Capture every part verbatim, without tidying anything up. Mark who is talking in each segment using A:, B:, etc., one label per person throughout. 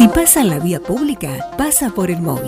A: Si pasa en la vía pública, pasa por el móvil.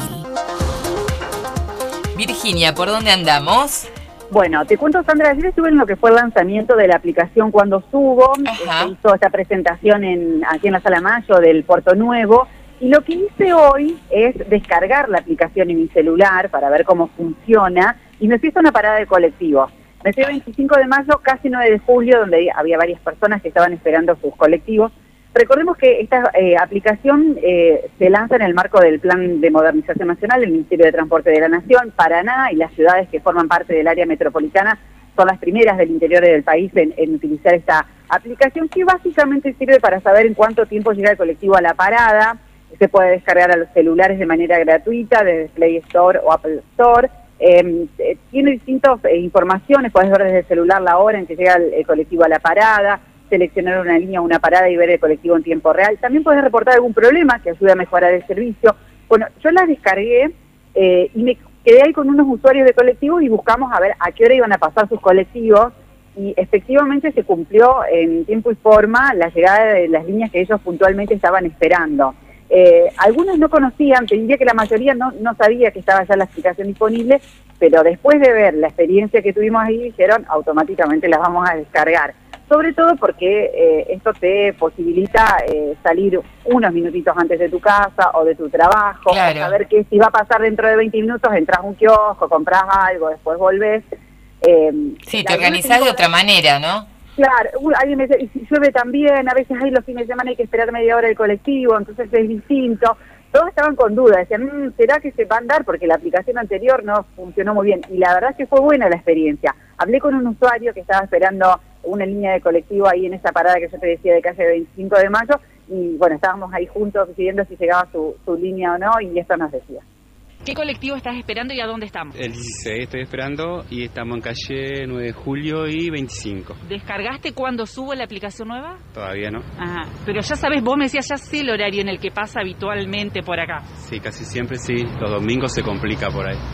B: Virginia, ¿por dónde andamos?
C: Bueno, te cuento, Sandra, ayer estuve en lo que fue el lanzamiento de la aplicación Cuando Subo. Se hizo esta presentación en, aquí en la Sala Mayo del Puerto Nuevo. Y lo que hice hoy es descargar la aplicación en mi celular para ver cómo funciona. Y me fui a una parada de colectivo. Me fui el veinticinco de mayo, casi nueve de julio, donde había varias personas que estaban esperando sus colectivos. Recordemos que esta eh, aplicación eh, se lanza en el marco del Plan de Modernización Nacional del Ministerio de Transporte de la Nación. Paraná y las ciudades que forman parte del área metropolitana son las primeras del interior del país en, en utilizar esta aplicación, que básicamente sirve para saber en cuánto tiempo llega el colectivo a la parada. Se puede descargar a los celulares de manera gratuita desde Play Store o Apple Store. Eh, eh, tiene distintas eh, informaciones, puedes ver desde el celular la hora en que llega el, el colectivo a la parada, seleccionar una línea o una parada y ver el colectivo en tiempo real. También puedes reportar algún problema que ayude a mejorar el servicio. Bueno, yo la descargué eh, y me quedé ahí con unos usuarios de colectivos y buscamos a ver a qué hora iban a pasar sus colectivos, y efectivamente se cumplió en tiempo y forma la llegada de las líneas que ellos puntualmente estaban esperando. Eh, algunos no conocían, te diría que la mayoría no, no sabía que estaba ya la aplicación disponible, pero después de ver la experiencia que tuvimos ahí, dijeron automáticamente las vamos a descargar. Sobre todo porque eh, esto te posibilita eh, salir unos minutitos antes de tu casa o de tu trabajo, claro. Saber que si va a pasar dentro de veinte minutos, entras a un kiosco, compras algo, después volvés. Eh,
B: sí, te organizás de otra manera, ¿no?
C: Claro, alguien me dice, y si llueve también, a veces hay los fines de semana hay que esperar media hora el colectivo, entonces es distinto. Todos estaban con dudas, decían, mmm, ¿será que se va a andar? Porque la aplicación anterior no funcionó muy bien. Y la verdad es que fue buena la experiencia. Hablé con un usuario que estaba esperando una línea de colectivo ahí en esa parada que yo te decía de calle veinticinco de mayo, y bueno, estábamos ahí juntos decidiendo si llegaba su, su línea o no, y esto nos decía.
D: ¿Qué colectivo estás esperando y a dónde estamos?
E: El dieciséis estoy esperando y estamos en calle nueve de julio y veinticinco.
D: ¿Descargaste Cuando Subo la aplicación nueva?
E: Todavía no.
D: Ajá, pero ya sabes, vos me decías, ya sé el horario en el que pasa habitualmente por acá.
E: Sí, casi siempre sí, los domingos se complica por ahí.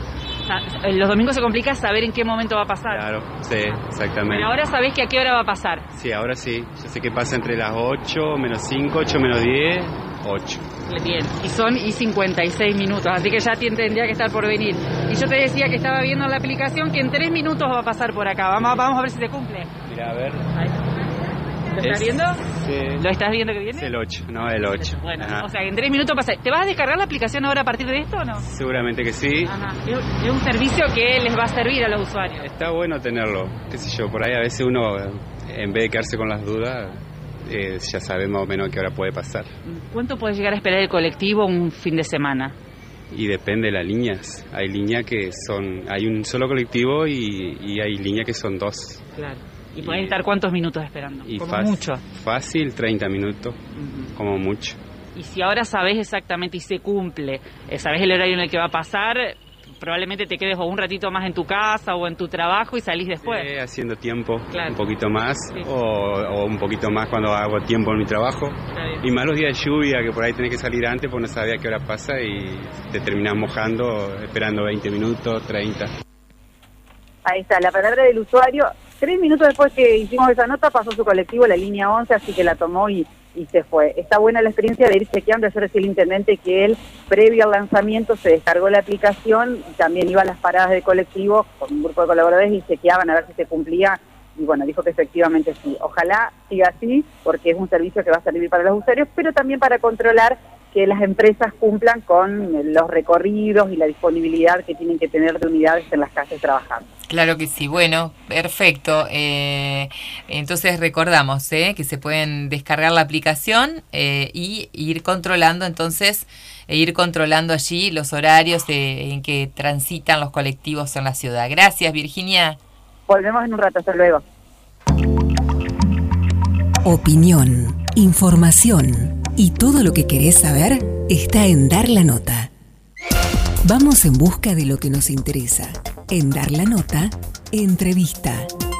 D: Los domingos se complica saber en qué momento va a pasar.
E: Claro, sí, exactamente.
D: Pero ahora sabés que a qué hora va a pasar.
E: Sí, ahora sí, ya sé que pasa entre las ocho menos cinco, ocho menos diez, ocho.
D: Bien, y son y cincuenta y seis minutos, así que ya tendría que estar por venir. Y yo te decía que estaba viendo en la aplicación que en tres minutos va a pasar por acá. Vamos, vamos a ver si se cumple.
E: Mira, a ver.
D: Ahí. ¿Lo estás
E: es,
D: viendo?
E: Sí.
D: ¿Lo estás viendo que viene?
E: Es el ocho, no, el ocho.
D: Bueno,
E: Ajá.
D: O sea, en tres minutos pasa. ¿Te vas a descargar la aplicación ahora a partir de esto o no?
E: Seguramente que sí.
D: Ajá. Es un servicio que les va a servir a los usuarios.
E: Está bueno tenerlo, qué sé yo, por ahí a veces uno, en vez de quedarse con las dudas, eh, ya sabe más o menos a qué hora puede pasar.
D: ¿Cuánto puede llegar a esperar el colectivo un fin de semana?
E: Y depende de las líneas. Hay líneas que son, hay un solo colectivo y, y hay líneas que son dos.
D: Claro. ¿Y pueden estar cuántos minutos esperando?
E: Y
D: como
E: fácil,
D: mucho.
E: Fácil, treinta minutos, uh-huh. Como mucho.
D: Y si ahora sabés exactamente y se cumple, sabés el horario en el que va a pasar, probablemente te quedes o un ratito más en tu casa o en tu trabajo y salís después.
E: Sí, haciendo tiempo,
D: claro.
E: Un poquito más,
D: sí.
E: o, o un poquito más cuando hago tiempo en mi trabajo. Y más los días de lluvia, que por ahí tenés que salir antes porque no sabía a qué hora pasa y te terminás mojando, esperando veinte minutos, treinta.
C: Ahí está, la palabra del usuario. Tres minutos después que hicimos esa nota pasó su colectivo, la línea once, así que la tomó y, y se fue. Está buena la experiencia de ir chequeando. Ayer decía el intendente que él, previo al lanzamiento, se descargó la aplicación y también iba a las paradas de colectivo con un grupo de colaboradores y chequeaban a ver si se cumplía. Y bueno, dijo que efectivamente sí. Ojalá siga así, porque es un servicio que va a servir para los usuarios, pero también para controlar que las empresas cumplan con los recorridos y la disponibilidad que tienen que tener de unidades en las calles trabajando.
B: Claro que sí, bueno, perfecto. Eh, entonces recordamos eh, que se pueden descargar la aplicación eh, y ir controlando entonces, e ir controlando allí los horarios de, en que transitan los colectivos en la ciudad. Gracias, Virginia.
C: Volvemos en un rato, hasta luego.
A: Opinión, información y todo lo que querés saber está en Dar la Nota. Vamos en busca de lo que nos interesa. En Dar la Nota, entrevista.